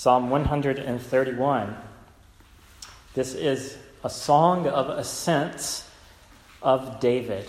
Psalm 131. This is a song of ascents of David.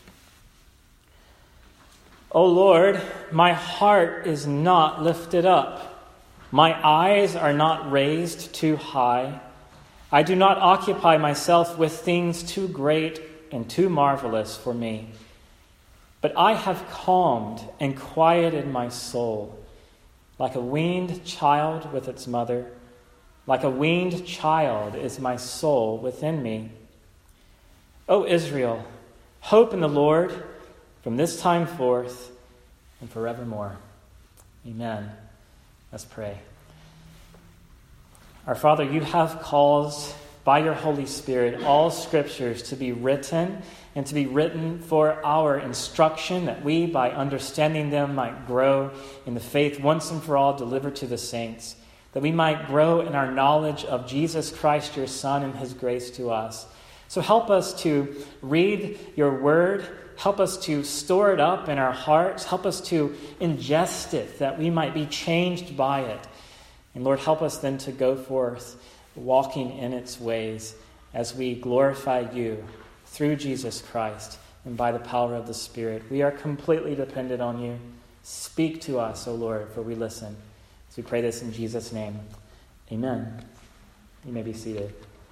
O Lord, my heart is not lifted up. My eyes are not raised too high. I do not occupy myself with things too great and too marvelous for me. But I have calmed and quieted my soul, like a weaned child with its mother. Like a weaned child is my soul within me. O Israel, hope in the Lord from this time forth and forevermore. Amen. Let's pray. Our Father, you have caused by your Holy Spirit all scriptures to be written and to be written for our instruction, that we, by understanding them, might grow in the faith once and for all delivered to the saints, that we might grow in our knowledge of Jesus Christ, your Son, and his grace to us. So help us to read your word. Help us to store it up in our hearts. Help us to ingest it, that we might be changed by it. And Lord, help us then to go forth, walking in its ways as we glorify you through Jesus Christ and by the power of the Spirit. We are completely dependent on you. Speak to us, O Lord, for we listen. So we pray this in Jesus' name. Amen. You may be seated.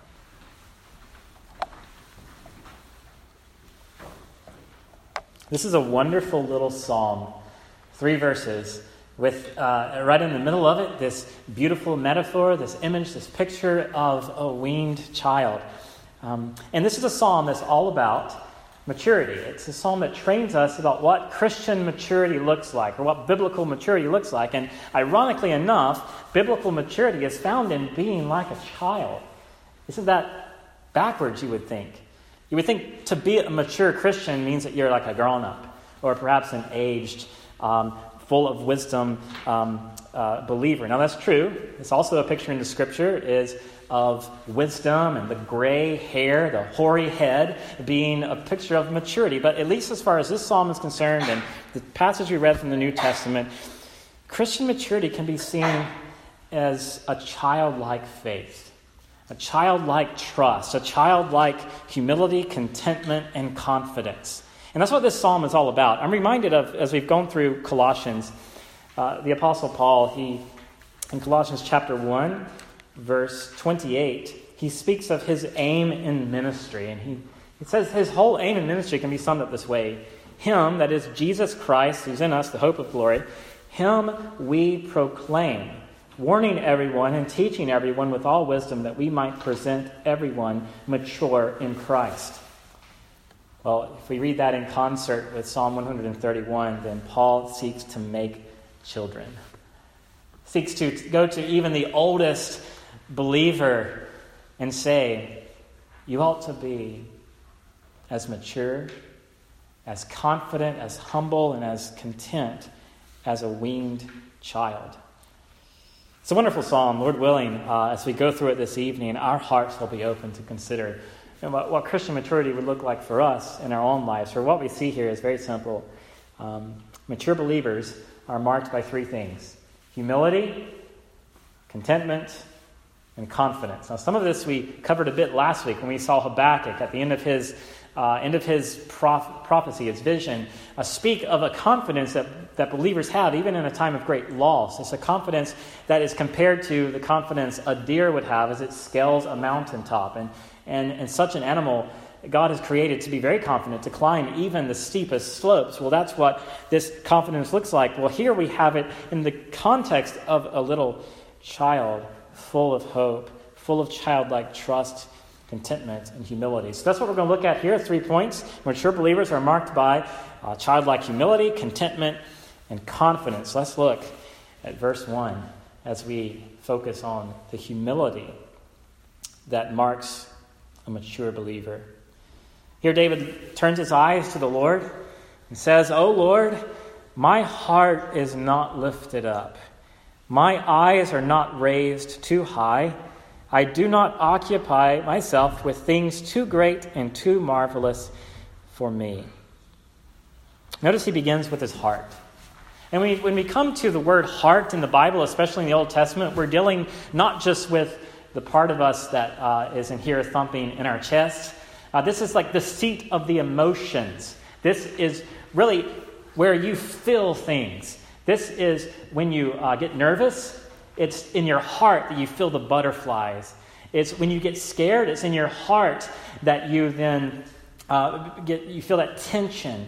This is a wonderful little psalm, 3 verses, with right in the middle of it, this beautiful metaphor, this image, this picture of a weaned child. And this is a psalm that's all about maturity. It's a psalm that trains us about what Christian maturity looks like, or what biblical maturity looks like. And ironically enough, biblical maturity is found in being like a child. Isn't that backwards, you would think? You would think to be a mature Christian means that you're like a grown-up, or perhaps an aged, full of wisdom believer. Now that's true. It's also a picture in the Scripture is of wisdom and the gray hair, the hoary head, being a picture of maturity. But at least as far as this psalm is concerned, and the passage we read from the New Testament, Christian maturity can be seen as a childlike faith, a childlike trust, a childlike humility, contentment, and confidence. And that's what this psalm is all about. I'm reminded of, as we've gone through Colossians, the Apostle Paul, in Colossians chapter 1, verse 28, he speaks of his aim in ministry. And he says his whole aim in ministry can be summed up this way. Him, that is Jesus Christ, who's in us, the hope of glory, him we proclaim, warning everyone and teaching everyone with all wisdom, that we might present everyone mature in Christ. Well, if we read that in concert with Psalm 131, then Paul seeks to make children. Seeks to go to even the oldest believer and say, you ought to be as mature, as confident, as humble, and as content as a weaned child. It's a wonderful psalm. Lord willing, as we go through it this evening, our hearts will be open to consider what Christian maturity would look like for us in our own lives. For what we see here is very simple. Mature believers are marked by 3 things: humility, contentment, and confidence. Now, some of this we covered a bit last week when we saw Habakkuk at the end of his prophecy, his vision, speak of a confidence that believers have even in a time of great loss. It's a confidence that is compared to the confidence a deer would have as it scales a mountaintop. And such an animal God has created to be very confident, to climb even the steepest slopes. Well, that's what this confidence looks like. Well, here we have it in the context of a little child full of hope, full of childlike trust, contentment, and humility. So that's what we're going to look at here, 3 points. Mature believers are marked by childlike humility, contentment, and confidence. Let's look at verse 1 as we focus on the humility that marks a mature believer. Here David turns his eyes to the Lord and says, O Lord, my heart is not lifted up. My eyes are not raised too high. I do not occupy myself with things too great and too marvelous for me. Notice he begins with his heart. And when we come to the word heart in the Bible, especially in the Old Testament, we're dealing not just with the part of us that is in here thumping in our chest. This is like the seat of the emotions. This is really where you feel things. This is when you get nervous. It's in your heart that you feel the butterflies. It's when you get scared. It's in your heart that you then you feel that tension.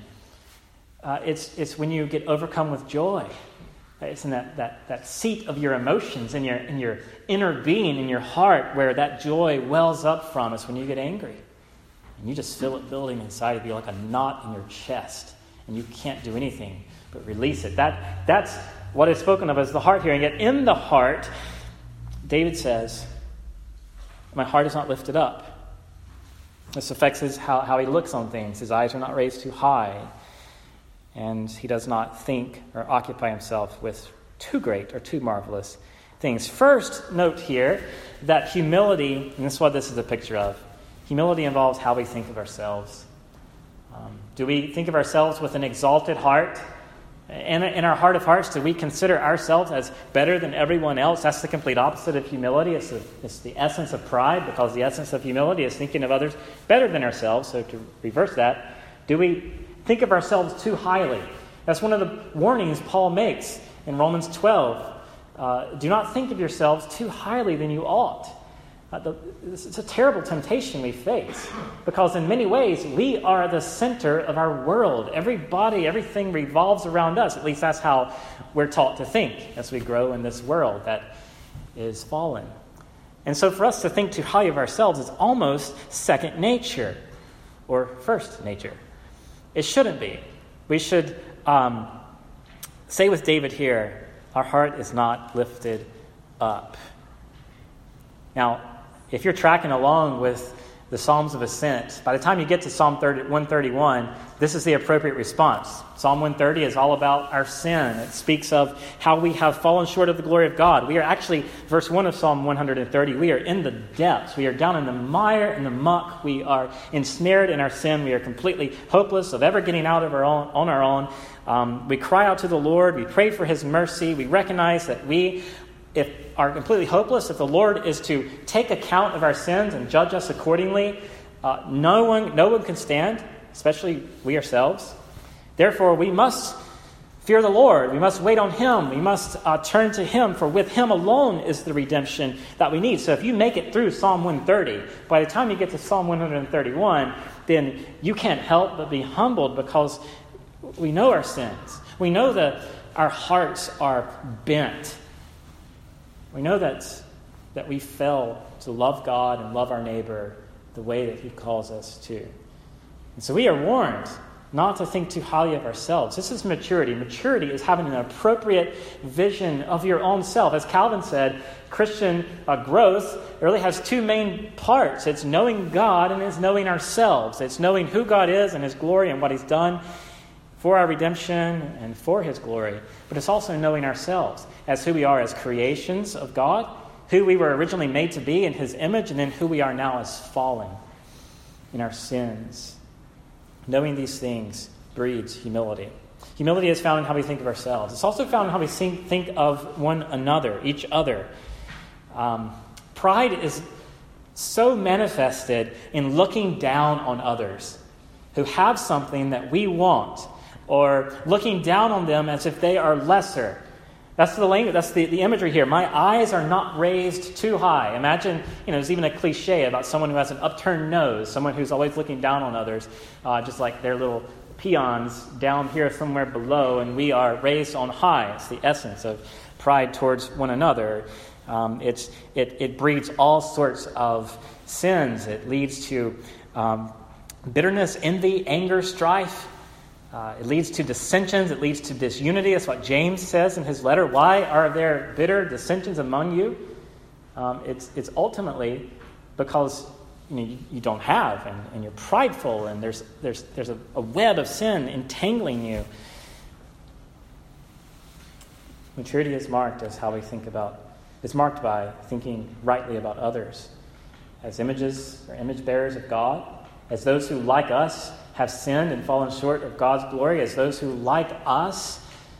It's when you get overcome with joy. It's in that seat of your emotions, in your inner being, in your heart, where that joy wells up from. It's when you get angry. And you just feel it building inside of you like a knot in your chest. And you can't do anything but release it. That's what is spoken of as the heart here. And yet in the heart, David says, my heart is not lifted up. This affects how he looks on things. His eyes are not raised too high. And he does not think or occupy himself with too great or too marvelous things. First, note here that humility, and this is what this is a picture of, humility involves how we think of ourselves. Do we think of ourselves with an exalted heart? And in our heart of hearts, do we consider ourselves as better than everyone else? That's the complete opposite of humility. It's the essence of pride, because the essence of humility is thinking of others better than ourselves. So to reverse that, do we think of ourselves too highly? That's one of the warnings Paul makes in Romans 12. Do not think of yourselves too highly than you ought. It's a terrible temptation we face, because in many ways we are the center of our world. Everybody, everything revolves around us. At least that's how we're taught to think as we grow in this world that is fallen. And so for us to think too highly of ourselves is almost second nature or first nature. It shouldn't be. We should say with David here, our heart is not lifted up. Now, if you're tracking along with the Psalms of Ascent, by the time you get to Psalm 131, this is the appropriate response. Psalm 130 is all about our sin. It speaks of how we have fallen short of the glory of God. We are actually, verse 1 of Psalm 130, we are in the depths. We are down in the mire and the muck. We are ensnared in our sin. We are completely hopeless of ever getting out of on our own. We cry out to the Lord. We pray for His mercy. We recognize that we are completely hopeless. If the Lord is to take account of our sins and judge us accordingly, no one can stand, especially we ourselves. Therefore, we must fear the Lord. We must wait on Him. We must turn to Him, for with Him alone is the redemption that we need. So if you make it through Psalm 130, by the time you get to Psalm 131, then you can't help but be humbled, because we know our sins. We know that our hearts are bent. We know that we fail to love God and love our neighbor the way that He calls us to. And so we are warned not to think too highly of ourselves. This is maturity. Maturity is having an appropriate vision of your own self. As Calvin said, Christian growth really has two main parts. It's knowing God and it's knowing ourselves. It's knowing who God is and His glory and what He's done for our redemption and for His glory. But it's also knowing ourselves as who we are as creations of God, who we were originally made to be in His image, and then who we are now as fallen in our sins. Knowing these things breeds humility. Humility is found in how we think of ourselves. It's also found in how we think of one another, each other. Pride is so manifested in looking down on others who have something that we want, or looking down on them as if they are lesser. That's the language. That's the imagery here. My eyes are not raised too high. Imagine, there's even a cliche about someone who has an upturned nose, someone who's always looking down on others, just like they're little peons down here somewhere below, and we are raised on high. It's the essence of pride towards one another. It breeds all sorts of sins. It leads to bitterness, envy, anger, strife. It leads to dissensions. It leads to disunity. That's what James says in his letter. Why are there bitter dissensions among you? It's ultimately because you don't have, and you're prideful, and there's a web of sin entangling you. Maturity is marked as how we think about. It's marked by thinking rightly about others as images or image bearers of God, as those who, like us, have sinned and fallen short of God's glory, as those who, like us,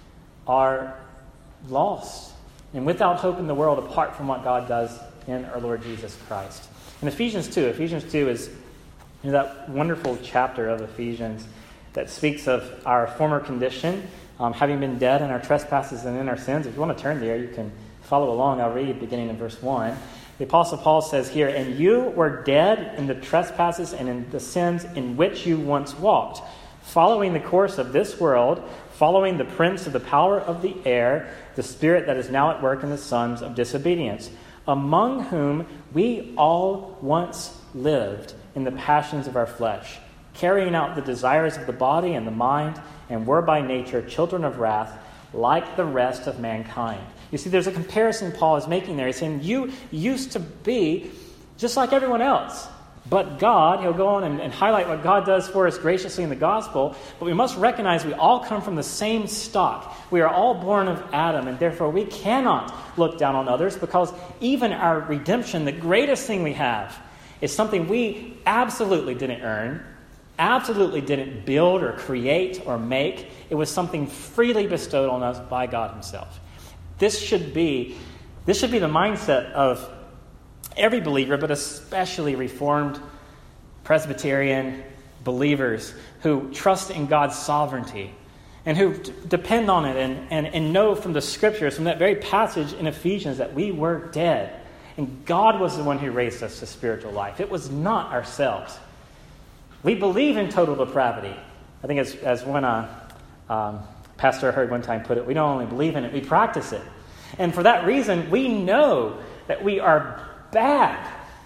are lost and without hope in the world apart from what God does in our Lord Jesus Christ. In Ephesians 2 is that wonderful chapter of Ephesians that speaks of our former condition, having been dead in our trespasses and in our sins. If you want to turn there, you can follow along. I'll read beginning in verse 1. The Apostle Paul says here, "And you were dead in the trespasses and in the sins in which you once walked, following the course of this world, following the prince of the power of the air, the spirit that is now at work in the sons of disobedience, among whom we all once lived in the passions of our flesh, carrying out the desires of the body and the mind, and were by nature children of wrath, like the rest of mankind." You see, there's a comparison Paul is making there. He's saying, you used to be just like everyone else. But God, he'll go on and highlight what God does for us graciously in the gospel, but we must recognize we all come from the same stock. We are all born of Adam, and therefore we cannot look down on others, because even our redemption, the greatest thing we have, is something we absolutely didn't earn, absolutely didn't build or create or make. It was something freely bestowed on us by God himself. This should be the mindset of every believer, but especially Reformed Presbyterian believers who trust in God's sovereignty and who depend on it and know from the Scriptures, from that very passage in Ephesians, that we were dead. And God was the one who raised us to spiritual life. It was not ourselves. We believe in total depravity. I think as one pastor I heard one time put it, we don't only believe in it, we practice it. And for that reason, we know that we are bad.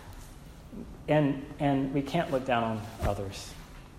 And we can't look down on others.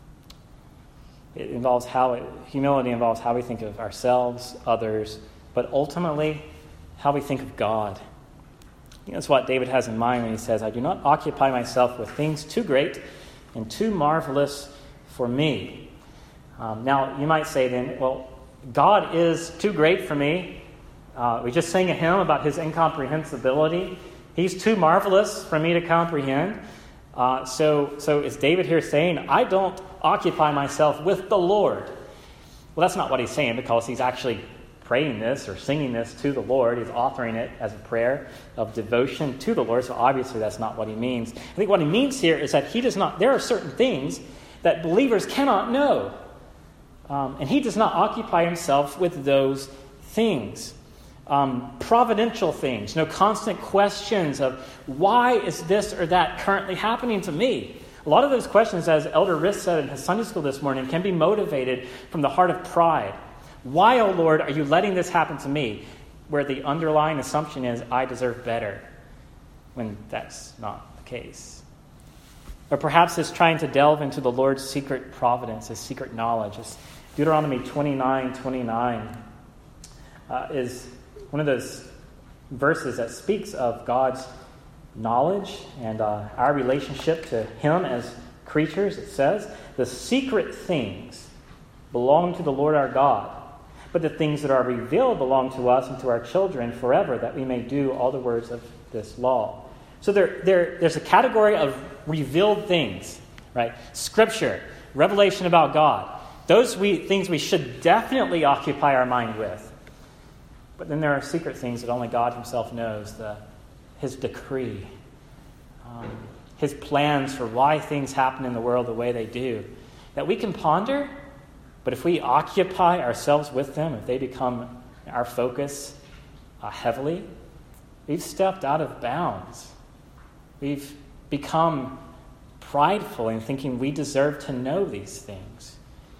Humility involves how we think of ourselves, others, but ultimately how we think of God. That's what David has in mind when he says, "I do not occupy myself with things too great and too marvelous for me." Now, you might say then, well, God is too great for me. We just sang a hymn about his incomprehensibility. He's too marvelous for me to comprehend. So is David here saying, I don't occupy myself with the Lord? Well, that's not what he's saying, because he's actually praying this or singing this to the Lord. He's offering it as a prayer of devotion to the Lord. So obviously that's not what he means. I think what he means here is that there are certain things that believers cannot know. And he does not occupy himself with those things. Providential things, constant questions of why is this or that currently happening to me? A lot of those questions, as Elder Riss said in his Sunday school this morning, can be motivated from the heart of pride. Why, O Lord, are you letting this happen to me? Where the underlying assumption is, I deserve better, when that's not the case. Or perhaps it's trying to delve into the Lord's secret providence, his secret knowledge. It's Deuteronomy 29:29 is one of those verses that speaks of God's knowledge and our relationship to him as creatures. It says, "The secret things belong to the Lord our God, but the things that are revealed belong to us and to our children forever, that we may do all the words of this law." So there's a category of revealed things, right? Scripture, revelation about God. Those things we should definitely occupy our mind with. But then there are secret things that only God himself knows, his decree, his plans for why things happen in the world the way they do, that we can ponder, but if we occupy ourselves with them, if they become our focus heavily, we've stepped out of bounds. We've become prideful in thinking we deserve to know these things.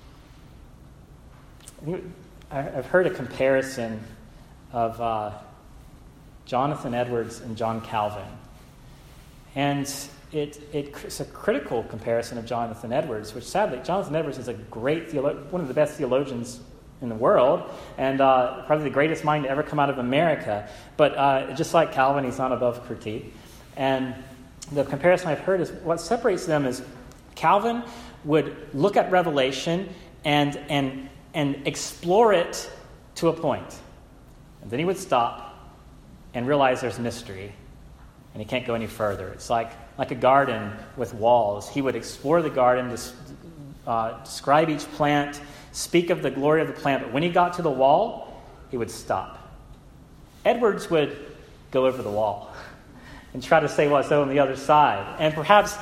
I've heard a comparison of Jonathan Edwards and John Calvin. And it's a critical comparison of Jonathan Edwards, which sadly, Jonathan Edwards is a great one of the best theologians in the world, and probably the greatest mind to ever come out of America. But just like Calvin, he's not above critique. And the comparison I've heard is what separates them is Calvin would look at Revelation and explore it to a point. And then he would stop and realize there's mystery, and he can't go any further. It's like a garden with walls. He would explore the garden, describe each plant, speak of the glory of the plant. But when he got to the wall, he would stop. Edwards would go over the wall and try to say what's on the other side, and perhaps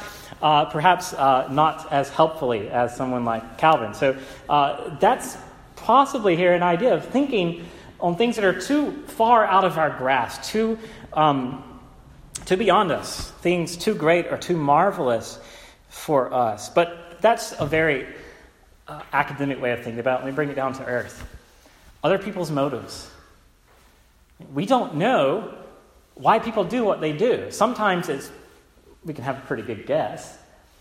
not as helpfully as someone like Calvin. So that's possibly here an idea of thinking on things that are too far out of our grasp, too beyond us, things too great or too marvelous for us. But that's a very academic way of thinking about it. Let me bring it down to earth. Other people's motives. We don't know why people do what they do. Sometimes we can have a pretty good guess.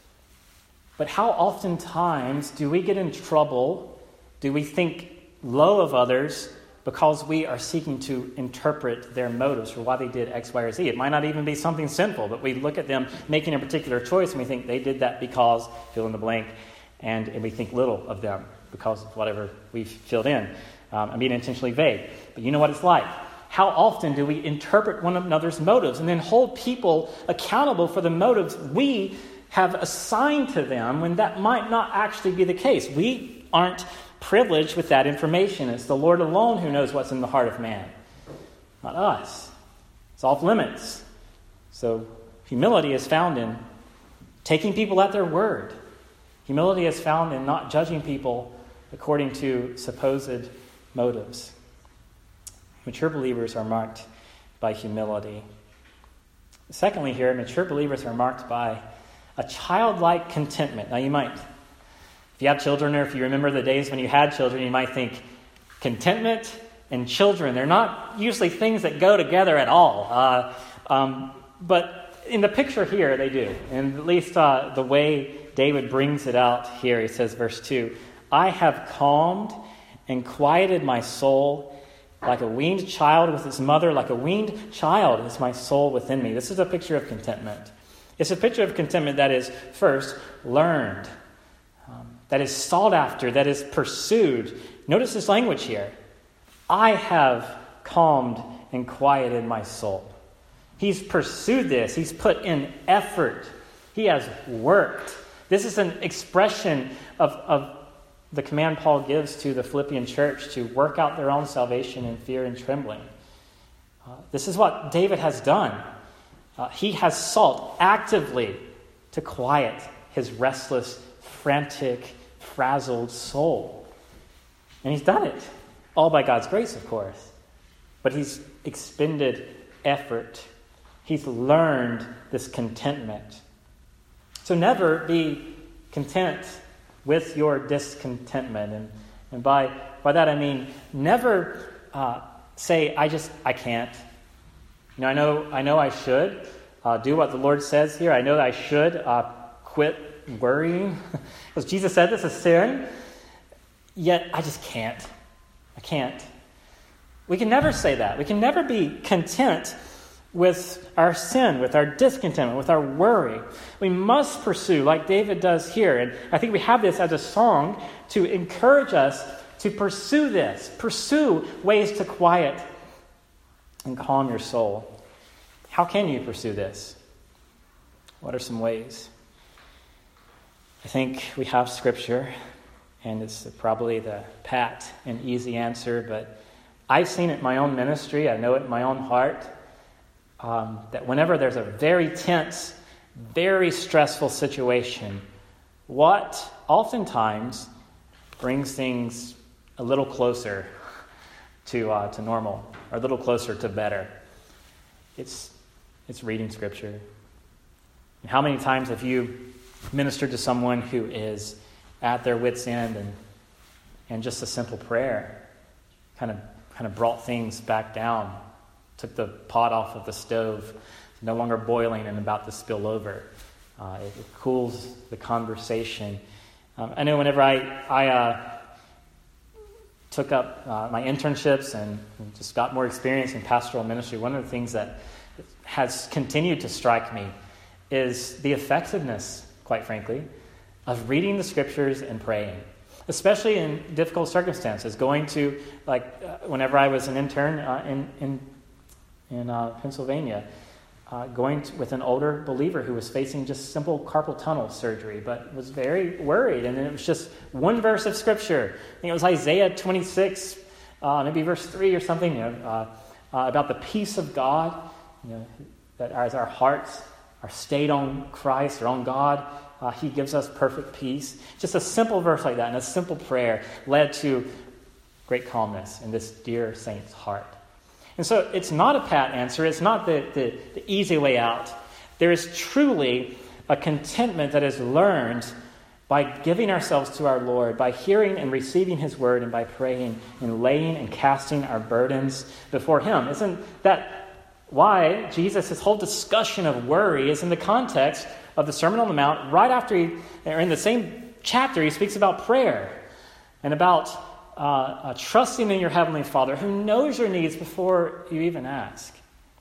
But how oftentimes do we get in trouble? Do we think low of others because we are seeking to interpret their motives for why they did X, Y, or Z? It might not even be something sinful, but we look at them making a particular choice and we think they did that because, fill in the blank, and we think little of them because of whatever we've filled in. I'm being intentionally vague. But you know what it's like. How often do we interpret one another's motives and then hold people accountable for the motives we have assigned to them when that might not actually be the case? We aren't privileged with that information. It's the Lord alone who knows what's in the heart of man, not us. It's off limits. So humility is found in taking people at their word. Humility is found in not judging people according to supposed motives. Mature believers are marked by humility. Secondly here, mature believers are marked by a childlike contentment. Now you might, if you have children or if you remember the days when you had children, you might think contentment and children, they're not usually things that go together at all. But in the picture here, they do. And at least the way David brings it out here, he says, verse 2, I have calmed and quieted my soul like a weaned child with its mother, like a weaned child is my soul within me. This is a picture of contentment. It's a picture of contentment that is first learned, that is sought after, that is pursued. Notice this language here. I have calmed and quieted my soul. He's pursued this. He's put in effort. He has worked. This is an expression of the command Paul gives to the Philippian church to work out their own salvation in fear and trembling. This is what David has done. He has sought actively to quiet his restless, frantic, frazzled soul. And he's done it, all by God's grace, of course. But he's expended effort. He's learned this contentment. So never be content with your discontentment. And by that I mean never say, I can't. I know I should do what the Lord says here. I know that I should quit worrying. Because Jesus said this is sin. Yet I just can't. I can't. We can never say that. We can never be content with our sin, with our discontentment, with our worry. We must pursue, like David does here. And I think we have this as a song to encourage us to pursue this. Pursue ways to quiet and calm your soul. How can you pursue this? What are some ways? I think we have Scripture, and it's probably the pat and easy answer, but I've seen it in my own ministry. I know it in my own heart. That whenever there's a very tense, very stressful situation, what oftentimes brings things a little closer to normal, or a little closer to better, it's reading Scripture. And how many times have you ministered to someone who is at their wit's end, and just a simple prayer kind of brought things back down? Took the pot off of the stove, no longer boiling and about to spill over. It cools the conversation. I know whenever I took up my internships and just got more experience in pastoral ministry, one of the things that has continued to strike me is the effectiveness, quite frankly, of reading the Scriptures and praying, especially in difficult circumstances. Going to, whenever I was an intern in Pennsylvania, going with an older believer who was facing just simple carpal tunnel surgery, but was very worried. And then it was just one verse of Scripture. I think it was Isaiah 26, maybe verse 3 or something, about the peace of God, that as our hearts are stayed on Christ or on God, He gives us perfect peace. Just a simple verse like that and a simple prayer led to great calmness in this dear saint's heart. And so it's not a pat answer. It's not the easy way out. There is truly a contentment that is learned by giving ourselves to our Lord, by hearing and receiving His word, and by praying and laying and casting our burdens before Him. Isn't that why Jesus' whole discussion of worry is in the context of the Sermon on the Mount? Right after or in the same chapter, he speaks about prayer and about trusting in your Heavenly Father who knows your needs before you even ask.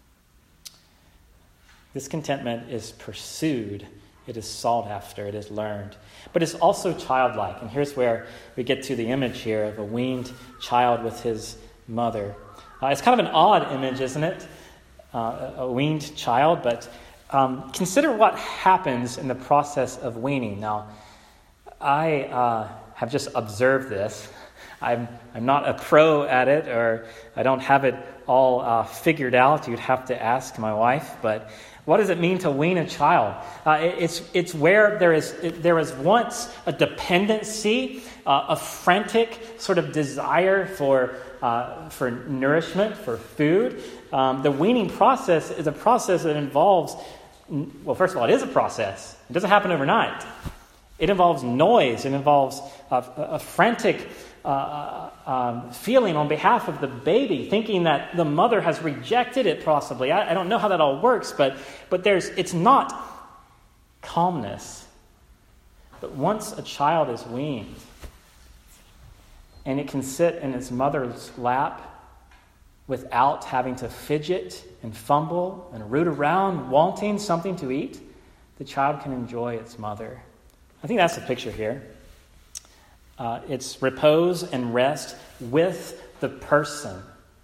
This contentment is pursued. It is sought after. It is learned. But it's also childlike. And here's where we get to the image here of a weaned child with his mother. It's kind of an odd image, isn't it? A weaned child. But consider what happens in the process of weaning. Now, I have just observed this. I'm not a pro at it, or I don't have it all figured out. You'd have to ask my wife. But what does it mean to wean a child? It's where there was once a dependency, a frantic sort of desire for nourishment, for food. The weaning process is a process that involves, well, first of all, it is a process. It doesn't happen overnight. It involves noise. It involves a frantic feeling on behalf of the baby, thinking that the mother has rejected it possibly. I don't know how that all works, but it's not calmness. But once a child is weaned, and it can sit in its mother's lap without having to fidget and fumble and root around wanting something to eat, the child can enjoy its mother. I think that's the picture here. It's repose and rest with the person,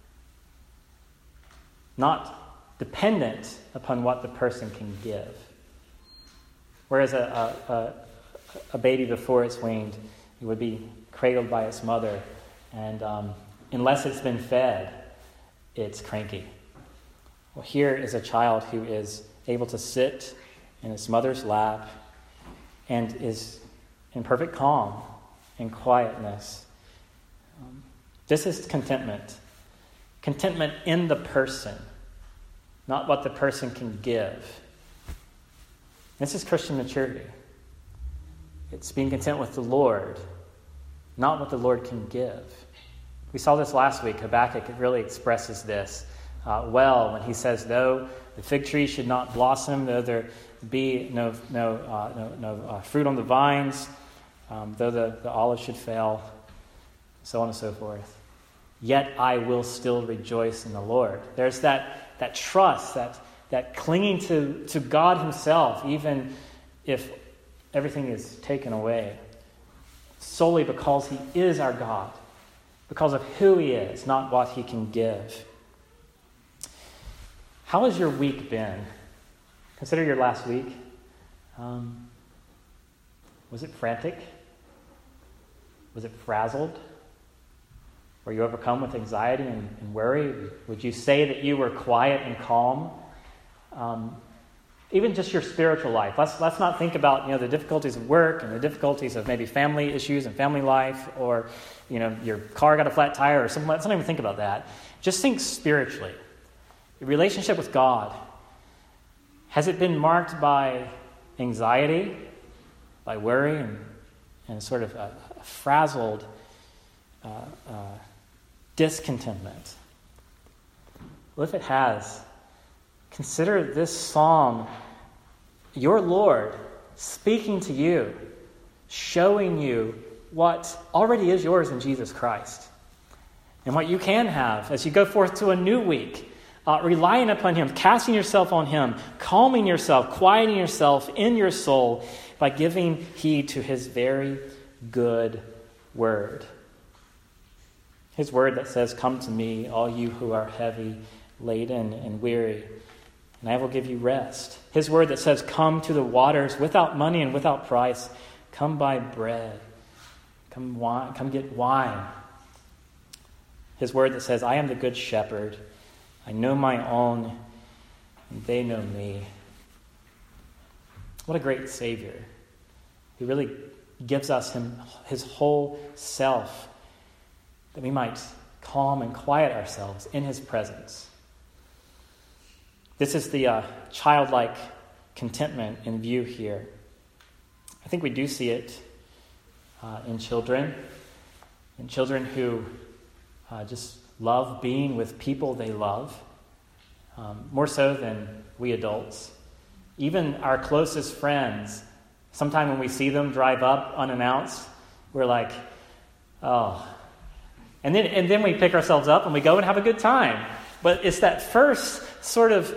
not dependent upon what the person can give. Whereas a baby before it's weaned, it would be cradled by its mother, and unless it's been fed, it's cranky. Well, here is a child who is able to sit in its mother's lap and is in perfect calm and quietness. This is contentment. Contentment in the person, not what the person can give. This is Christian maturity. It's being content with the Lord, not what the Lord can give. We saw this last week. Habakkuk really expresses this well when he says, though the fig tree should not blossom, though there be no fruit on the vines, though the olive should fail, so on and so forth, yet I will still rejoice in the Lord. There's that trust, that clinging to God Himself, even if everything is taken away, solely because He is our God, because of who He is, not what He can give. How has your week been? Consider your last week. Was it frantic? Was it frazzled? Were you overcome with anxiety and worry? Would you say that you were quiet and calm? Even just your spiritual life. Let's not think about the difficulties of work and the difficulties of maybe family issues and family life, or your car got a flat tire or something. Let's not even think about that. Just think spiritually. Your relationship with God. Has it been marked by anxiety, by worry, and sort of a frazzled discontentment? Well, if it has, consider this psalm your Lord speaking to you, showing you what already is yours in Jesus Christ, and what you can have as you go forth to a new week, relying upon Him, casting yourself on Him, calming yourself, quieting yourself in your soul by giving heed to His very good word. His word that says, "Come to me, all you who are heavy laden and weary, and I will give you rest." His word that says, "Come to the waters without money and without price. Come buy bread. Come get wine." His word that says, I am the good shepherd. I know my own, and they know me. What a great Savior. He really gives us his whole self that we might calm and quiet ourselves in his presence. This is the childlike contentment in view here. I think we do see it in children who just love being with people they love, more so than we adults. Even our closest friends, sometime when we see them drive up unannounced, we're like, oh. And then we pick ourselves up and we go and have a good time. But it's that first sort of,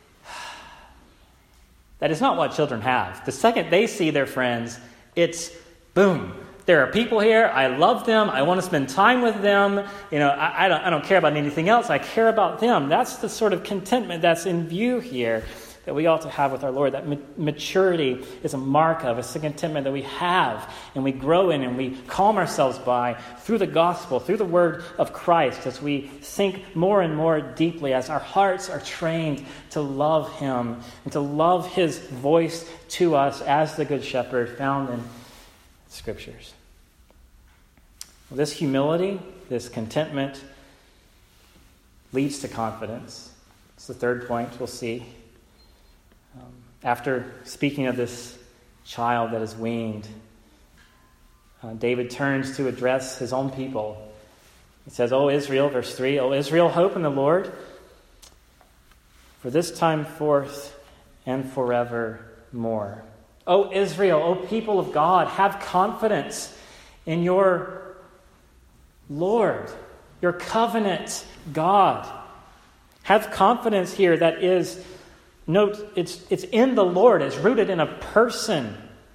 that is not what children have. The second they see their friends, it's boom. There are people here. I love them. I want to spend time with them. I don't care about anything else. I care about them. That's the sort of contentment that's in view here that we ought to have with our Lord. That maturity is a mark of. It's the contentment that we have and we grow in and we calm ourselves by through the gospel, through the word of Christ, as we sink more and more deeply, as our hearts are trained to love him and to love his voice to us as the good shepherd found in Scriptures. Well, this humility, this contentment leads to confidence. It's the third point we'll see. After speaking of this child that is weaned, David turns to address his own people. He says, O Israel, verse 3, O Israel, hope in the Lord, for this time forth and forevermore. O Israel, O people of God, have confidence in your Lord, your covenant God. Have confidence here that is, note, it's in the Lord. It's rooted in a person.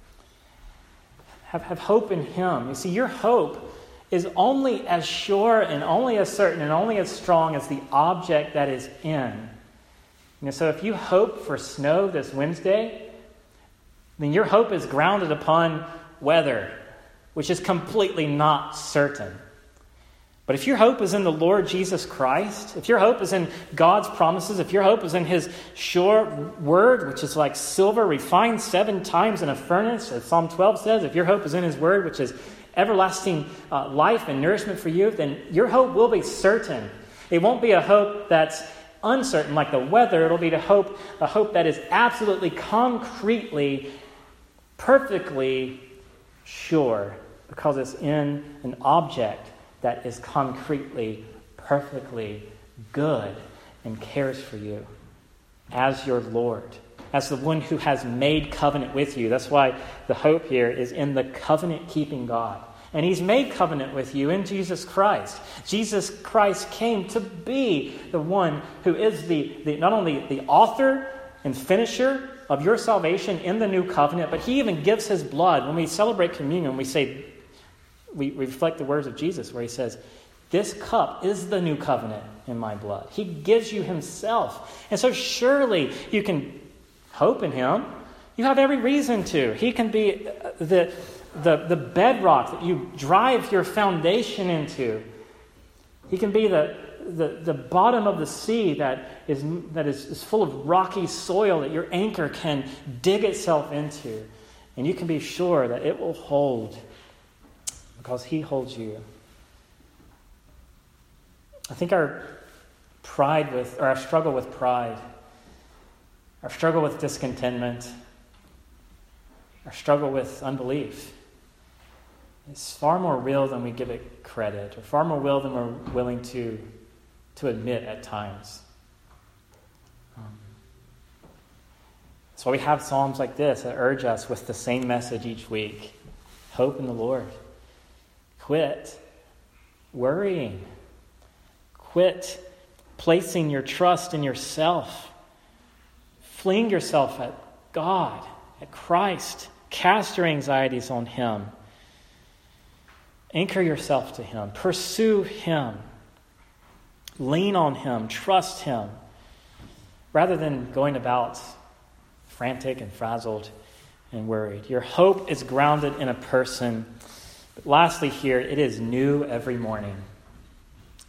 Have hope in him. You see, your hope is only as sure and only as certain and only as strong as the object that is in. So if you hope for snow this Wednesday, then your hope is grounded upon weather, which is completely not certain. But if your hope is in the Lord Jesus Christ, if your hope is in God's promises, if your hope is in his sure word, which is like silver refined 7 times in a furnace, as Psalm 12 says, if your hope is in his word, which is everlasting life and nourishment for you, then your hope will be certain. It won't be a hope that's uncertain like the weather. It'll be a hope that is absolutely, concretely, perfectly sure, because it's in an object that is concretely, perfectly good and cares for you as your Lord, as the one who has made covenant with you. That's why the hope here is in the covenant-keeping God. And he's made covenant with you in Jesus Christ. Jesus Christ came to be the one who is the not only the author and finisher of your salvation in the new covenant, but he even gives his blood. When we celebrate communion, we reflect the words of Jesus where he says, this cup is the new covenant in my blood. He gives you himself. And so surely you can hope in him. You have every reason to. He can be the bedrock that you drive your foundation into. He can be the bottom of the sea that is full of rocky soil that your anchor can dig itself into. And you can be sure that it will hold, because he holds you. I think our struggle with pride, our struggle with discontentment, our struggle with unbelief is far more real than we give it credit, or far more real than we're willing to admit at times. That's why we have Psalms like this that urge us with the same message each week. Hope in the Lord. Quit worrying. Quit placing your trust in yourself. Fling yourself at God, at Christ. Cast your anxieties on him. Anchor yourself to him. Pursue him. Lean on him. Trust him. Rather than going about frantic and frazzled and worried. Your hope is grounded in a person. But lastly here, it is new every morning.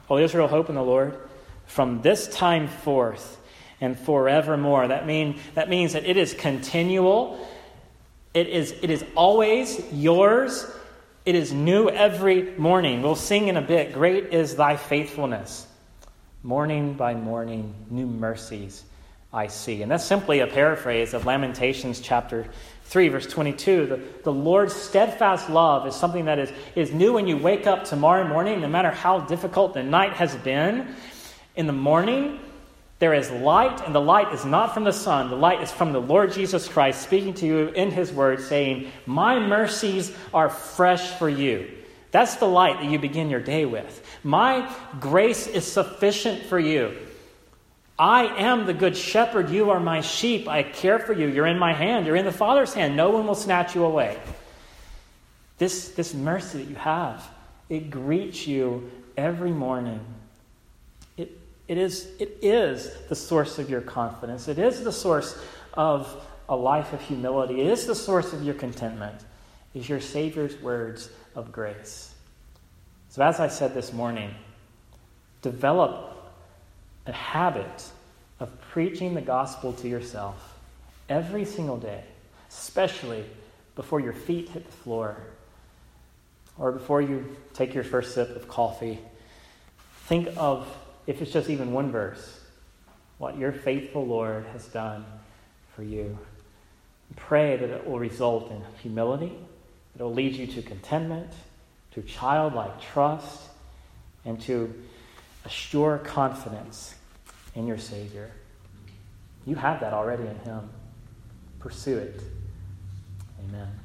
O Israel, hope in the Lord from this time forth and forevermore. That means that it is continual. It is always yours. It is new every morning. We'll sing in a bit, great is thy faithfulness. Morning by morning, new mercies I see. And that's simply a paraphrase of Lamentations chapter 3, verse 22. The Lord's steadfast love is something that is new when you wake up tomorrow morning, no matter how difficult the night has been. In the morning, there is light, and the light is not from the sun. The light is from the Lord Jesus Christ speaking to you in his word, saying, my mercies are fresh for you. That's the light that you begin your day with. My grace is sufficient for you. I am the good shepherd. You are my sheep. I care for you. You're in my hand. You're in the Father's hand. No one will snatch you away. This mercy that you have, it greets you every morning. It is the source of your confidence. It is the source of a life of humility. It is the source of your contentment. It is your Savior's words of grace. So as I said this morning, develop a habit of preaching the gospel to yourself every single day, especially before your feet hit the floor or before you take your first sip of coffee. Think of, if it's just even one verse, what your faithful Lord has done for you. Pray that it will result in humility, that it will lead you to contentment, to childlike trust, and to a sure confidence in your Savior. You have that already in him. Pursue it. Amen.